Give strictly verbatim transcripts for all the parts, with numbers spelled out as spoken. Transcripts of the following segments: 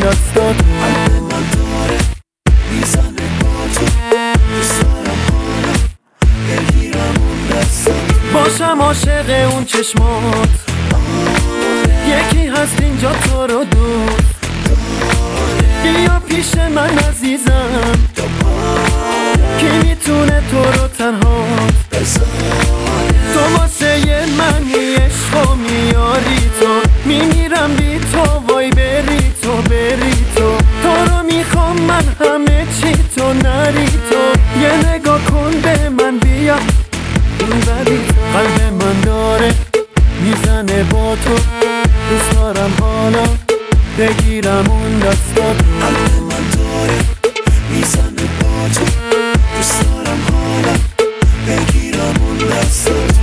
دستات قلب من داره میزنه با تو دوست دارم حالا بگیرم اون دستات باشم عاشق اون چشمات یکی هست اینجا تو رو دوست بیا پیش من عزیزم کی میتونه تو رو تنها تو واسه منی عشق و میاری تو میمیرم بی تو وای بری تو بری تو تو رو میخوام من همه چی تو نری تو یه نگاه کن به من بیا بری تو قلب من داره میزنه با تو دوست دارم حالا بگیرم اون دستات قلب من داره میزنه با تو دوست دارم حالا بگیرم اون دستات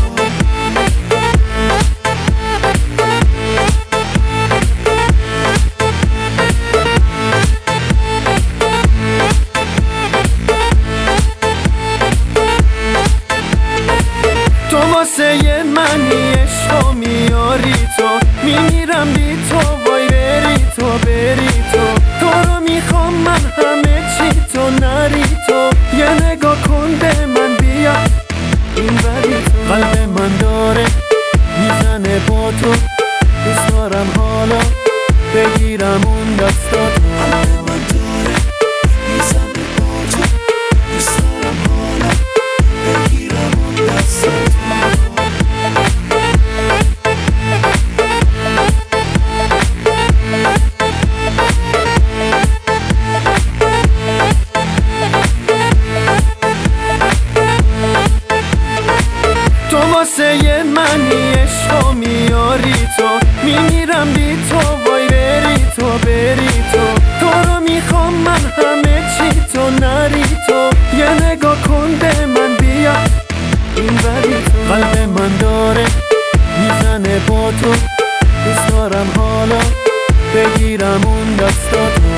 تو واسه منی عشق و میاری تو میمیرم بی تو وای بری تو بری تو تو رو میخوام من همه چی تو نری تو یه نگاه کن به من بیا این بری تو قلب من داره میزنه با تو دوست دارم حالا بگیرم اون دستات قلب من داره میزنه با تو دوست دارم حالا بگیرم اون دستات تو واسه منی عشق و میاری تو میمیرم بی تو وای بری تو بری تو تو رو میخوام من همه چی تو نری تو یه نگاه کن به من بیا این بری تو قلب من داره میزنه با تو دوست دارم حالا بگیرم اون دستات